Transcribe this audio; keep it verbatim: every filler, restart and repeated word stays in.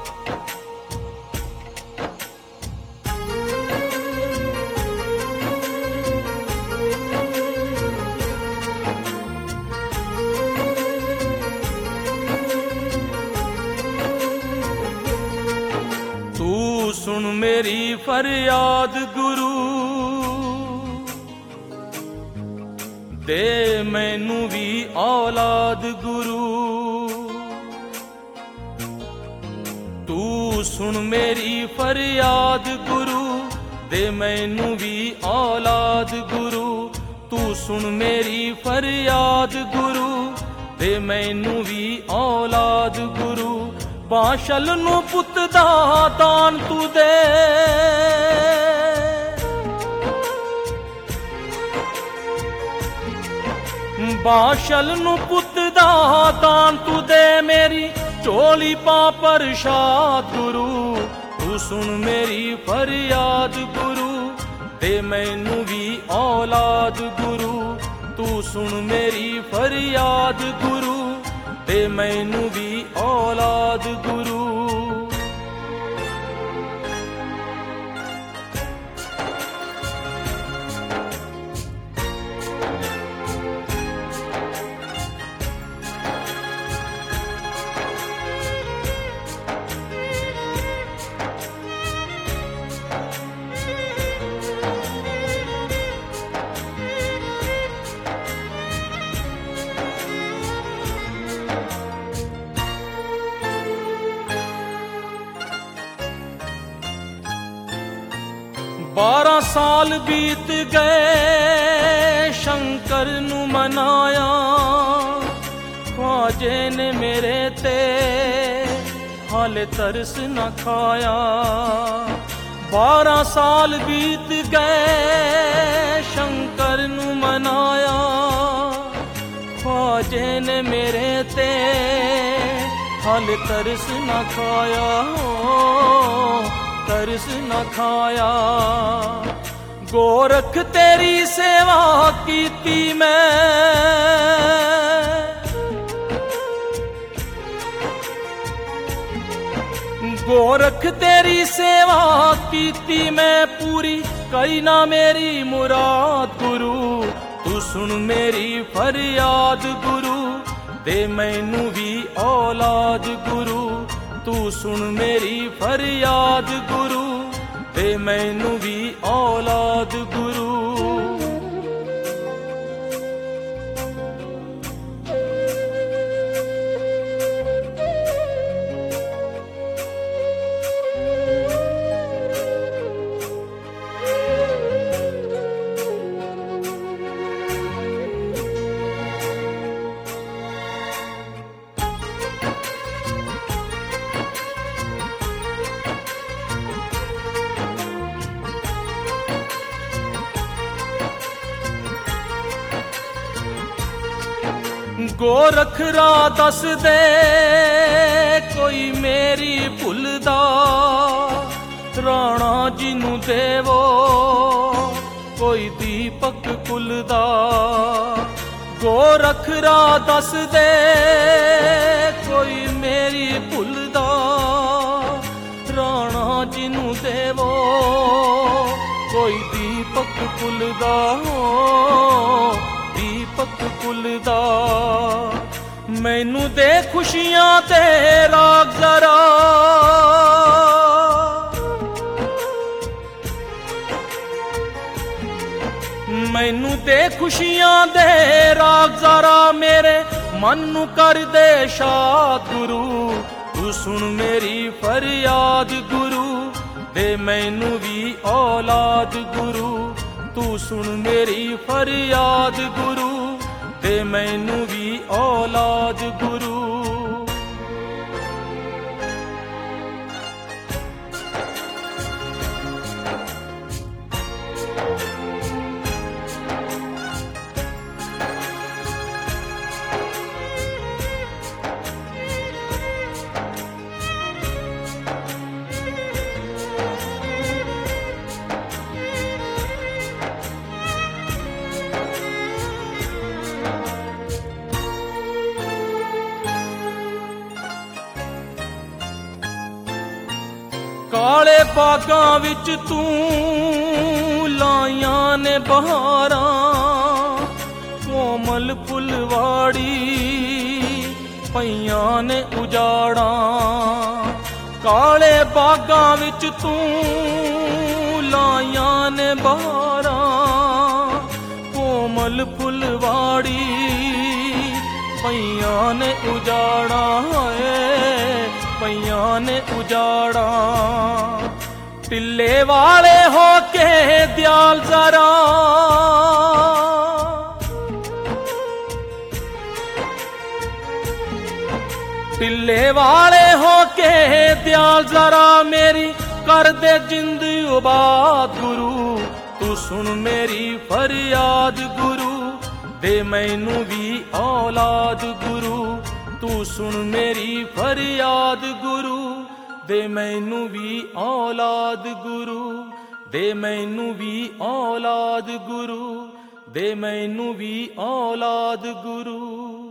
सुन मेरी फरियाद गुरु, दे मैनू भी औलाद गुरु। तू सुन मेरी फरियाद गुरु, दे मैनू भी औलाद गुरु। तू सुन मेरी फरियाद गुरु, दे मैनू भी औलाद गुरु। बाशल नू पुत दा दान तू दे, बाशल नू पुत दा दान तू दे। मेरी झोली पा प्रसाद गुरु, तू सुन मेरी फरियाद गुरु, दे मैनू भी औलाद गुरु। तू सुन मेरी फरियाद गुरु, दे मैनू भी औलाद गुरु। बारह साल बीत गए शंकर नू मनाया, ख्वाजे ने मेरे ते हाले तरस न खाया। बारह साल बीत गए शंकर नू मनाया, ख्वाजे ने मेरे ते हाले तरस न खाया, तरस न खाया। गोरख तेरी सेवा कीती मैं, गोरख तेरी सेवा कीती मैं, पूरी कई ना मेरी मुराद गुरु। तू सुन मेरी फरियाद गुरु, दे मैनू भी औलाद गुरु। तू सुन मेरी फरियाद गुरु, दे मैनू भी औलाद गुरु। गोरख रा दस दे कोई मेरी भुलदा, राणा जी नू देवो कोई दीपक कुलदा। गोरख रा दस दे कोई मेरी भुलदा, राणा जी नू देवो कोई दीपक कुलदा, दीपक कुलदा। मैनू दे खुशियां ते राग जरा, मैनू दे खुशियां दे राग जरा, मेरे मन नू कर दे शाद गुरु। तू सुन मेरी फरियाद गुरु, दे मैनू भी औलाद गुरु। तू सुन मेरी फरियाद गुरु, दे मैनू भी औलाद गुरु। ਕਾਲੇ ਬਾਗਾਂ ਵਿੱਚ ਤੂੰ ਲਾਈਆਂ ਨੇ ਬਹਾਰਾਂ, ਕੋਮਲ ਫੁਲਵਾੜੀ ਪਈਆਂ ਨੇ ਉਜਾੜਾਂ। ਕਾਲੇ ਬਾਗਾਂ ਵਿੱਚ ਤੂੰ ਲਾਈਆਂ ਨੇ ਬਹਾਰਾਂ, ਕੋਮਲ ਫੁਲਵਾੜੀ ਪਈਆਂ ਨੇ ਉਜਾੜਾਂ, ਹੈ ਪਈਆਂ ਨੇ ਉਜਾੜਾਂ। ਟਿੱਲੇ ਵਾਲੇ ਹੋ ਕੇ ਦਿਆਲ ਜ਼ਰਾ, ਟਿੱਲੇ ਵਾਲੇ ਹੋ ਕੇ ਦਿਆਲ ਜ਼ਰਾ ਮੇਰੀ, ਕਰ ਦੇ ਜਿੰਦ ਉਬਾਦ ਗੁਰੂ, ਤੂੰ ਸੁਣ ਮੇਰੀ ਫਰਿਆਦ ਗੁਰੂ, ਦੇ ਮੈਨੂੰ ਵੀ ਔਲਾਦ ਗੁਰੂ, ਤੂੰ ਸੁਣ ਮੇਰੀ ਫਰਿਆਦ ਗੁਰੂ, ਦੇ ਮੈਨੂੰ ਵੀ ਔਲਾਦ ਗੁਰੂ, ਦੇ ਮੈਨੂੰ ਵੀ ਔਲਾਦ ਗੁਰੂ, ਦੇ ਮੈਨੂੰ ਵੀ ਔਲਾਦ ਗੁਰੂ।